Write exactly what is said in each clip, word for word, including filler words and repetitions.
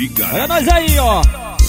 Música. Olha nós aí, ó.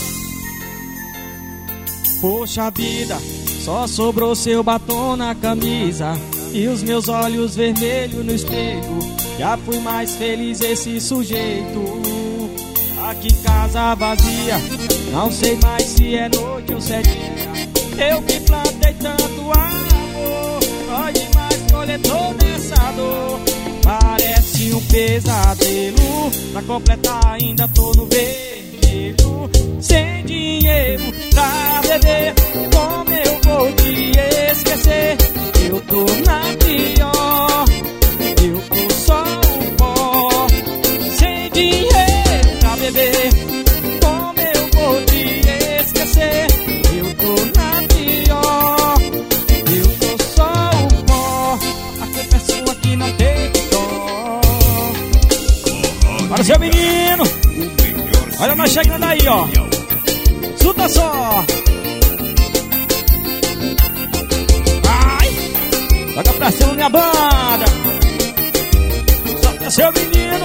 Poxa vida, só sobrou seu batom na camisa e os meus olhos vermelhos no espelho. Já fui mais feliz esse sujeito. Aqui casa vazia, não sei mais se é noite ou se é dia. Eu que plantei tanto amor, nós demais coletor dessa dor. Parece um pesadelo, pra completar ainda tô no vermelho. Sem dinheiro pra beber, como eu vou te esquecer? Eu tô na pior, eu tô só o pó. Sem dinheiro pra beber, como eu vou te esquecer? Eu tô na pior, eu tô só o pó. A culpa é sua que não teve dó. Para o seu menino, olha nós chegando aí, ó. Escuta só. Ai, joga pra cima minha banda. Só pra seu menino.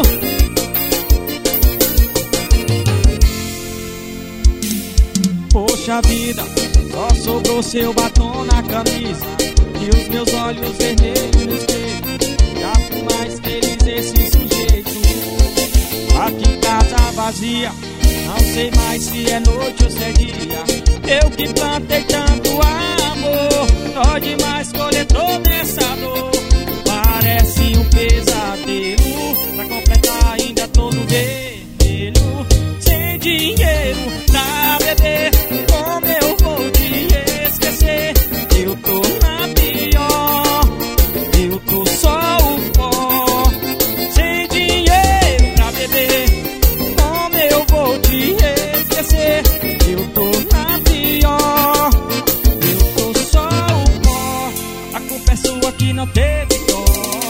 Poxa vida, só sobrou seu batom na camisa e os meus olhos vermelhos no espelho. Já fui mais feliz esse sujeito. Aqui em casa vazia, não sei mais se é noite ou se é dia. Eu que plantei tanto amor, nós demais coletor dessa dor. Parece um pesadelo, pra completar ainda tô no vermelho. Sem dinheiro pra beber, como eu vou te esquecer? Eu tô na pior, eu tô só o pó. Sem dinheiro pra beber, como eu vou te esquecer? Eu tô na pior, eu tô só o pó. A culpa é sua que não teve dó.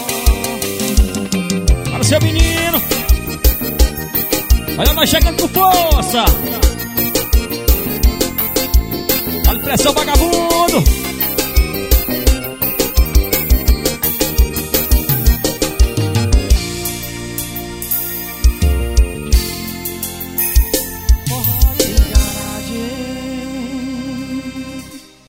Para o seu menino, olha nós chegando com força. Olha pressão, vagabundo.